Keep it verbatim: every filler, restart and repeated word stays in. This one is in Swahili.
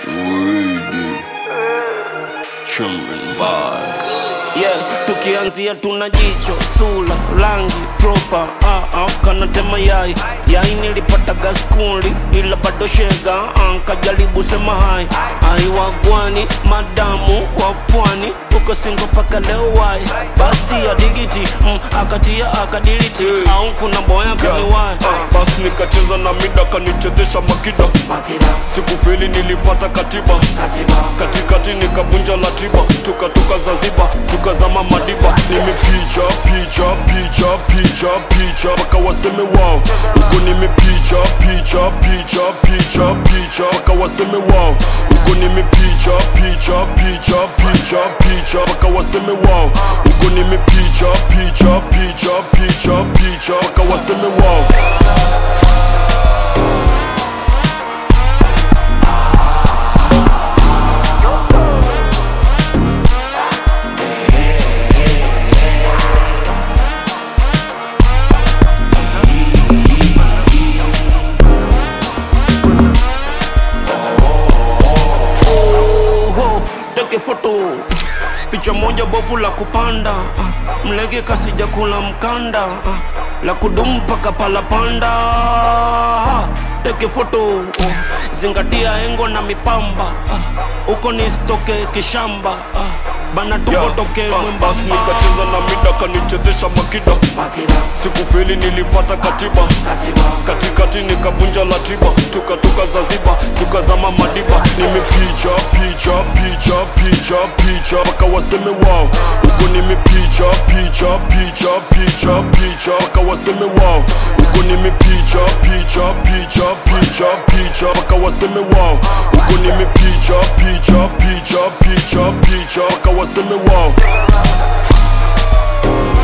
Weedy Chumben Bar. Yeah, tukianzia tuna jicho, sula, rangi, proper ah, Afkana tema yai Yai nilipata gaskuli, ila bado shega ah, Kajaribu sema hai Hai wagwani, madamu, wapwani Uko singo paka leo wai Basti ya digiti, mm, akatia akadiliti hey. Au kuna boya kaniwai uh, Bas nikacheza na mida kanichezesha makida Sikufili nilifata katiba Katikati nikavunja latiba Tuka tuka zaziba, tukazama madiba Nimepicha, picha, picha, picha, picha Waka waseme wow Uko nimepicha, picha, picha, picha, picha Waka waseme wow Uko nimepicha, picha, picha, picha, picha Waka waseme wow Uko nimepicha, picha, picha, picha, picha Waka waseme wow. Foto picha moja bovu la kupanda ah, mlege kasija kula mkanda ah, la kudumu paka pala panda ah, teke foto oh, zingatia engo na mipamba ah, uko nistoke kishamba ah, bana tuko yeah, toke uh, mwembamba. Bas nikacheza na mida kanichezesha makida Sikufili nilifata katiba Katikati nikavunja latiba Tuka tuka zaziba, tukazama madiba Nimepicha, picha, picha, picha, picha Waka waseme wow Uko nimepicha, picha, picha, picha, picha Waka waseme wow Uko nimepicha, picha, picha, picha, picha Waka waseme wow Uko nimepicha, picha, picha, picha, picha Waka waseme wow.